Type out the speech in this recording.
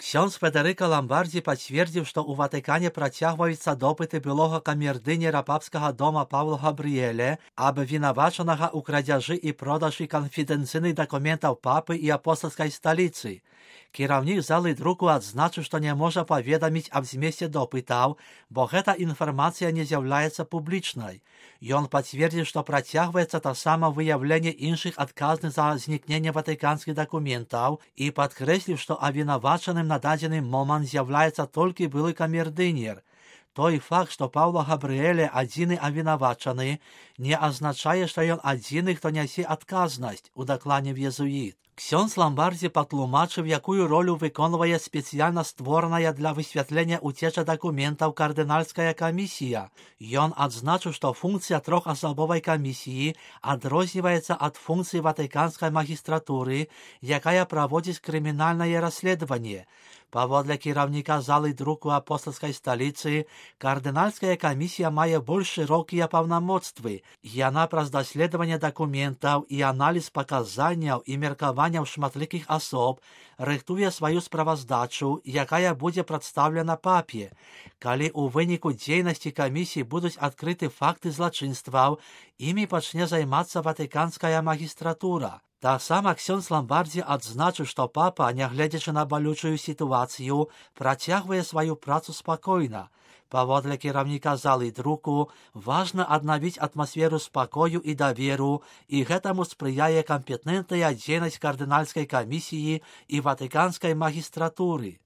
Ксёндз Федерыка Ламбардзі пацвердзіў, што ў Ватыкане працягваюцца допыты былога камердынера папскага дома Паўла Габрыэля, абвінавачанага ў крадзяжы і продажы канфідэнцыйных дакументаў папы і апостальскай сталіцы. Кіраўнік залы друку адзначыў, што не можа паведаміць аб змесце допытаў, бо гэта інфармацыя не з'яўляецца публічнай. Ён пацвердзіў, што працягваецца таксама выяўленне іншых адказных за знікненне ватыканскіх дакументаў і падкрэсліў, што абвінавачаным на дадзены момант з'яўляецца толькі былы камердынер. Той факт, што Паўла Габрыэля адзіны абвінавачаны, не азначае, што ён адзіны, хто нясе адказнасць, удакладніў езуіт. Ксёндз Ламбардзі патлумачыў, якую ролю выконвае спецыяльна створаная для высвятлення уцечы дакументаў кардынальская камісія. Ён адзначыў, што функцыя трохасабовай камісіі адрозніваецца ад функцыі ватыканскай магістратуры, якая праводзіць крымінальнае расследаванне. Паводле кіраўніка залы друку апостальскай сталіцы, кардынальская камісія мае больш шырокія паўнамоцтвы. Яна праз даследаванне дакументаў і аналіз паказанняў і меркаванняў шматлікіх асоб рыхтуе сваю справаздачу, якая будзе прадстаўлена папе. Калі ў выніку дзейнасці камісіі будуць адкрыты факты злачынстваў, імі пачне займацца ватыканская магістратура. Таксама ксёндз Ламбардзі адзначыў, што папа, нягледзячы на балючую сітуацыю, працягвае сваю працу спакойна. Паводле кіраўніка залы друку, важна аднавіць атмасферу спакою і даверу, і гэтаму спрыяе кампетэнтная дзейнасць кардынальскай камісіі і ватыканскай магістратуры.